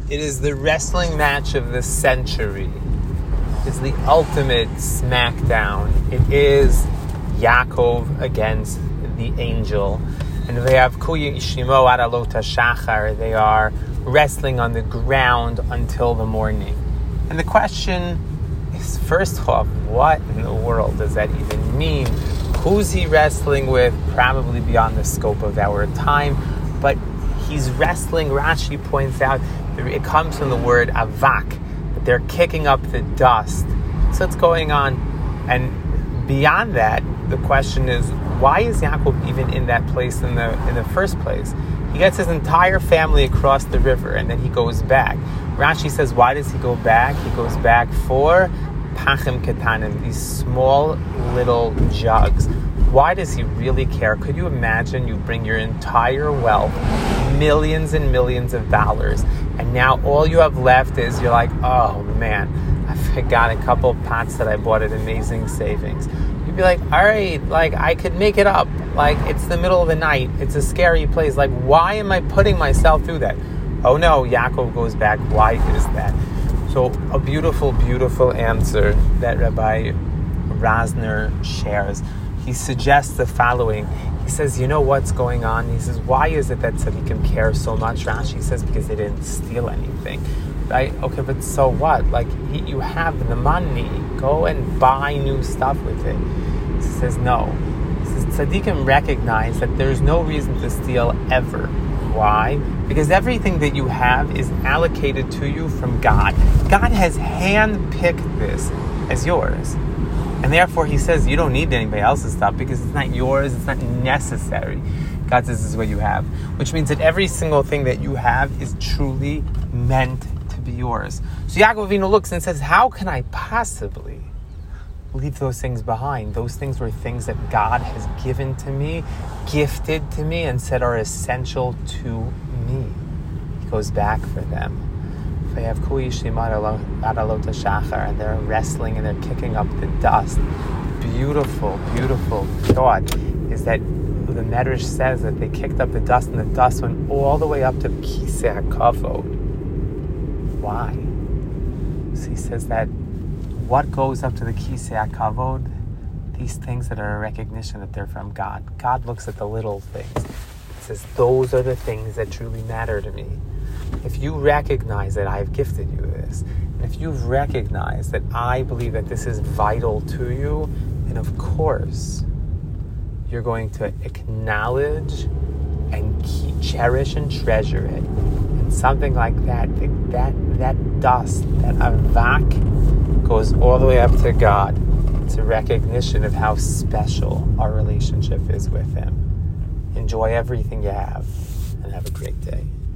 It is the wrestling match of the century. It's the ultimate smackdown. It is Yaakov against the angel. And they have Kuya Ishimo Aralota Shachar. They are wrestling on the ground until the morning. And the question is, first off, what in the world does that even mean? Who's he wrestling with? Probably beyond the scope of our time. But he's wrestling, Rashi points out, it comes from the word avak, that they're kicking up the dust. So what's going on? And beyond that, the question is, why is Yaakov even in that place in the first place? He gets his entire family across the river, and then he goes back. Rashi says, why does he go back? He goes back for pachim ketanim, these small little jugs. Why does he really care? Could you imagine you bring your entire wealth, millions and millions of dollars, and now all you have left is you're like, oh man, I forgot a couple of pots that I bought at Amazing Savings. You'd be like, all right, like I could make it up. Like it's the middle of the night. It's a scary place. Like why am I putting myself through that? Oh no, Yaakov goes back. Why is that? So a beautiful, beautiful answer that Rabbi Rosner shares. He suggests the following. He says, you know what's going on? He says, why is it that tzaddikim care so much? Rashi says, because they didn't steal anything. Right? Okay, but so what? Like, you have the money. Go and buy new stuff with it. He says, no. He says, tzaddikim recognize that there's no reason to steal ever. Why? Because everything that you have is allocated to you from God. God has handpicked this as yours. And therefore, he says, you don't need anybody else's stuff because it's not yours, it's not necessary. God says, this is what you have. Which means that every single thing that you have is truly meant to be yours. So Yaakov Avinu looks and says, how can I possibly leave those things behind? Those things were things that God has given to me, gifted to me, and said are essential to me. He goes back for them. They have and they're wrestling and they're kicking up the dust. Beautiful, beautiful thought is that the Medrash says that they kicked up the dust and the dust went all the way up to Kisei HaKavod. Why? So he says that what goes up to the Kisei HaKavod? These things that are a recognition that they're from God. God looks at the little things. He says, those are the things that truly matter to me. If you recognize that I've gifted you this, and if you've recognized that I believe that this is vital to you, then of course you're going to acknowledge and cherish and treasure it. And something like that dust, that avak, goes all the way up to God. It's a recognition of how special our relationship is with Him. Enjoy everything you have, and have a great day.